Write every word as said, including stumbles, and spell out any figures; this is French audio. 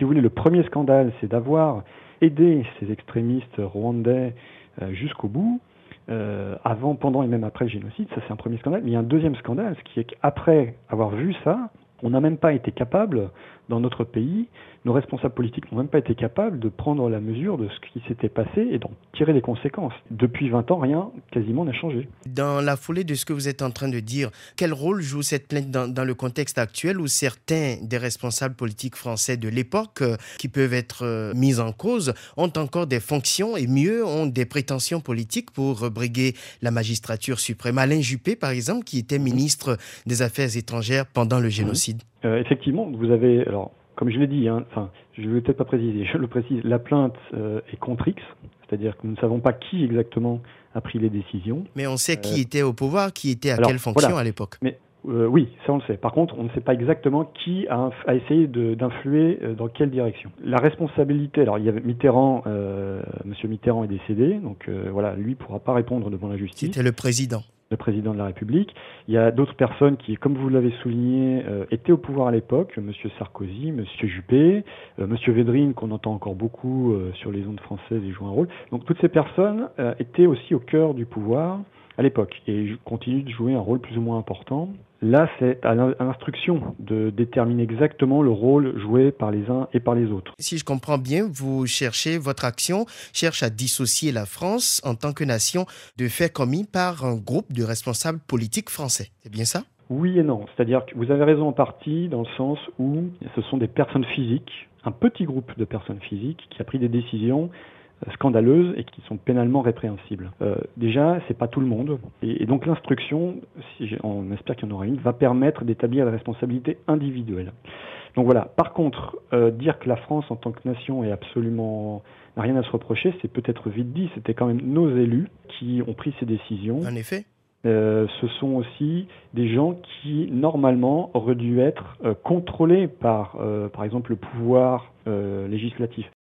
vous voulez, le premier scandale, c'est d'avoir aidé ces extrémistes rwandais euh, jusqu'au bout, euh, avant, pendant et même après le génocide. Ça, c'est un premier scandale. Mais il y a un deuxième scandale, ce qui est qu'après avoir vu ça, on n'a même pas été capable, dans notre pays, nos responsables politiques n'ont même pas été capables de prendre la mesure de ce qui s'était passé et d'en tirer les conséquences. Depuis vingt ans, rien quasiment n'a changé. Dans la foulée de ce que vous êtes en train de dire, quel rôle joue cette plainte dans, dans le contexte actuel où certains des responsables politiques français de l'époque, euh, qui peuvent être euh, mis en cause, ont encore des fonctions et mieux, ont des prétentions politiques pour briguer la magistrature suprême? Alain Juppé, par exemple, qui était ministre des Affaires étrangères pendant le génocide. Euh, effectivement, vous avez, alors, comme je l'ai dit, hein, enfin, je ne vais peut-être pas préciser, je le précise, la plainte euh, est contre X, c'est-à-dire que nous ne savons pas qui exactement a pris les décisions. Mais on sait qui Euh, était au pouvoir, qui était à alors, quelle fonction voilà. à l'époque. Mais euh, oui, ça on le sait. Par contre, on ne sait pas exactement qui a, inf- a essayé de- d'influer euh, dans quelle direction. La responsabilité, alors il y avait Mitterrand, euh, Monsieur Mitterrand est décédé, donc euh, voilà, lui pourra pas répondre devant la justice. C'était le président. Le président de la République. Il y a d'autres personnes qui, comme vous l'avez souligné, euh, étaient au pouvoir à l'époque, Monsieur Sarkozy, Monsieur Juppé, euh, Monsieur Védrine, qu'on entend encore beaucoup euh, sur les ondes françaises et joue un rôle. Donc toutes ces personnes euh, étaient aussi au cœur du pouvoir à l'époque et continuent de jouer un rôle plus ou moins important. Là, c'est à l'instruction de déterminer exactement le rôle joué par les uns et par les autres. Si je comprends bien, vous cherchez, votre action cherche à dissocier la France en tant que nation de faits commis par un groupe de responsables politiques français. C'est bien ça? Oui et non. C'est-à-dire que vous avez raison en partie dans le sens où ce sont des personnes physiques, un petit groupe de personnes physiques qui a pris des décisions scandaleuses et qui sont pénalement répréhensibles. Euh, déjà, c'est pas tout le monde. Et, et donc l'instruction, si on espère qu'il y en aura une, va permettre d'établir la responsabilité individuelle. Donc voilà. Par contre, euh, dire que la France en tant que nation est absolument n'a rien à se reprocher, c'est peut-être vite dit. C'était quand même nos élus qui ont pris ces décisions. En effet. Euh, ce sont aussi des gens qui, normalement, auraient dû être euh, contrôlés par, euh, par exemple, le pouvoir euh, législatif.